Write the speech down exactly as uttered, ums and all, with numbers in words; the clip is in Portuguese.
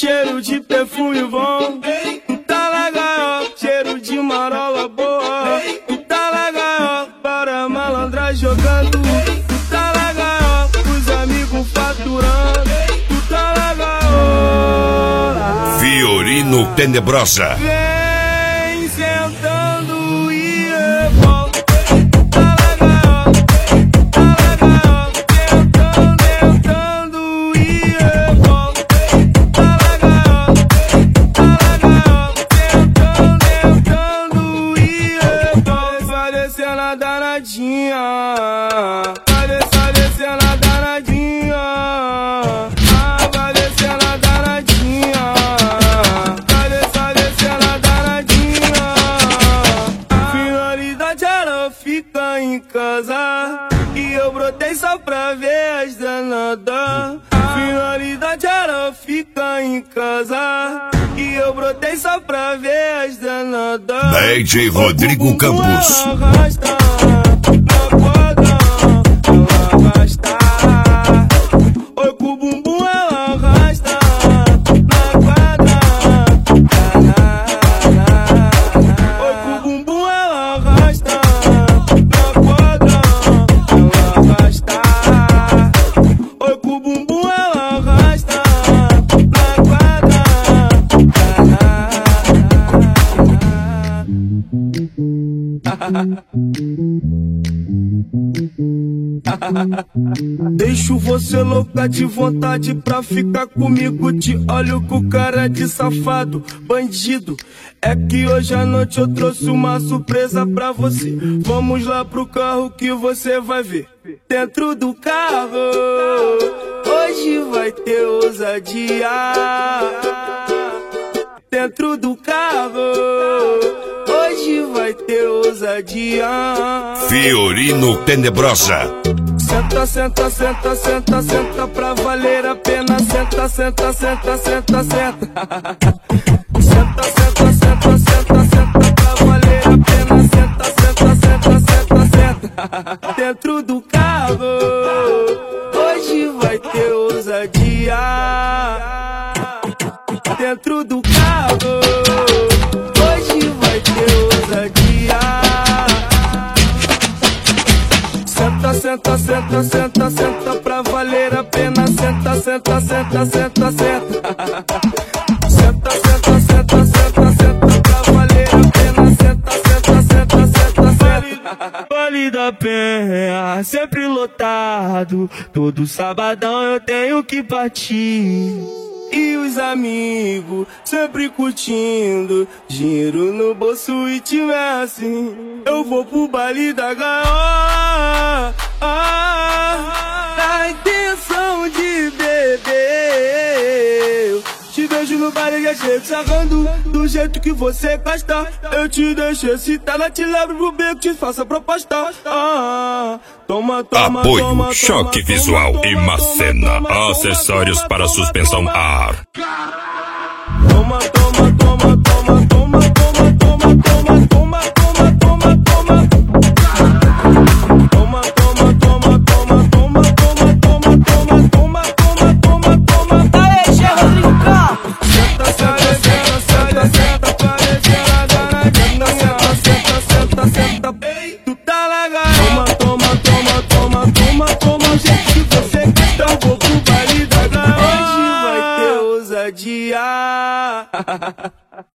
cheiro de perfume bom. Tu tá legal, cheiro de marola boa. Tu tá legal, para malandra jogando. Tu tá legal, os amigos faturando. Tu tá legal. Fiorino Tenebrosa. Vem sentando e rebola. Tá legal, tá legal. Tentando, tentando e rebola. Tá legal, tá legal. Tentando, tentando e rebola. Vai descendo a danadinha. Vai descendo, descendo a danadinha. Ah, vai descendo a danadinha. Vai descendo, descendo a danadinha. Finalidade ela fica em casa. E eu brotei só pra ver as danadas. Finalidade ela fica em casa. E eu brotei só pra ver as danadas. D J Rodrigo Campos. Ela arrasta na quadra, ela arrasta. Oi, com o bumbum ela arrasta na quadra. Oi, com o bumbum ela arrasta na quadra, ela arrasta. Oi, com o bumbum ela arrasta na quadra. Deixo você louca de vontade pra ficar comigo. Te olho com cara de safado, bandido. É que hoje à noite eu trouxe uma surpresa pra você. Vamos lá pro carro que você vai ver. Dentro do carro, hoje vai ter ousadia. Dentro do carro, hoje vai ter ousadia. Fiorino Tenebrosa. Senta, senta, senta, senta, senta pra valer a pena. Senta, senta, senta, senta, senta. Senta, senta, senta, senta, senta pra valer a pena. Senta, senta, senta, senta, senta. Dentro do carro, hoje vai ter ousadia. Dentro do carro, hoje vai ter ousadia. Senta, senta, senta, senta, senta pra valer a pena. Senta, senta, senta, senta, senta. Senta, senta, senta, senta, senta pra valer a pena. Senta, senta, senta, senta, senta. Vale da Penha, sempre lotado. Todo sabadão eu tenho que partir. E os amigos sempre curtindo, dinheiro no bolso e tiver assim. Eu vou pro baile da gaiola, ah, na intenção de beber. Te vejo no baile que é cheio de sarrando, do jeito que você gosta. Eu te deixo excitada, te levo pro beco, te faço a proposta. Ah, toma, toma, Apoio, toma, choque toma, visual toma, e toma, Macena. toma, toma, Acessórios toma, para toma, suspensão toma, a ar. Toma, toma, toma, toma, toma, toma, toma, toma, toma, toma, toma, toma. Toma, toma, toma, toma, toma, toma, toma, toma, toma, toma, toma, toma. Aê, G Rodrigo Campos. Senta, senta, senta, senta, senta, parecendo a danadinha. Senta, senta, senta, senta, tu tá legal. Toma, toma, toma, toma, toma, toma, o jeito que você quer. Eu vou pro baile da gaiola. Hoje vai ter ousadia.